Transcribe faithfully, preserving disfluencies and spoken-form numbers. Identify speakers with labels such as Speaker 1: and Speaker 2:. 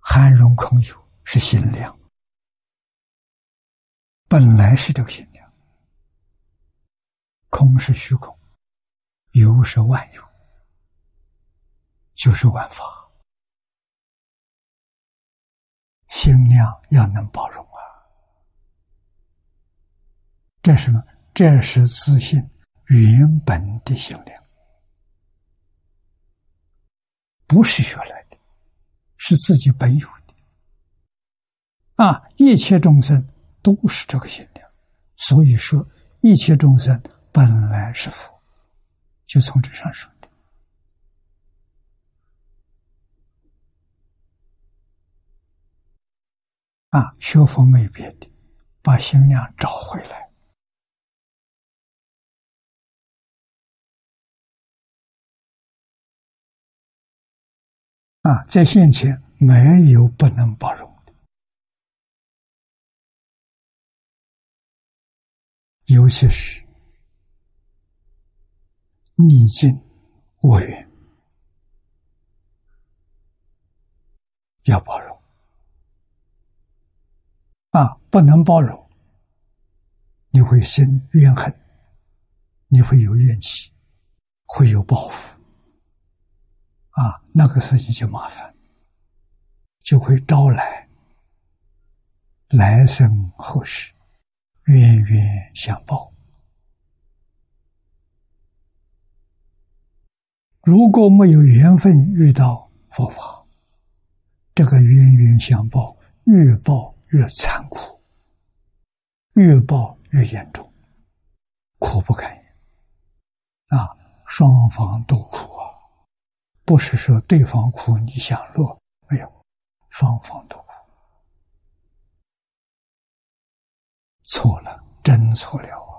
Speaker 1: 含容空有是心量，本来是这个心量，空是虚空，有是万有，就是万法。心量要能包容啊，这是什么？这是自信原本的心量，不是学来的，是自己本有的。啊，一切众生都是这个心量，所以说一切众生本来是佛，就从这上说的。啊，学佛没别的，把心量找回来。啊，在现前没有不能包容的，尤其是逆境我缘，要包容。啊，不能包容，你会生怨恨，你会有怨气，会有报复。啊，那个事情就麻烦，就会招来来生后世冤冤相报。如果没有缘分遇到佛法，这个冤冤相报越报越残酷，越报越严重，苦不堪言啊！双方都苦啊，不是说对方苦你享乐，没有，双方都苦。错了，真错了。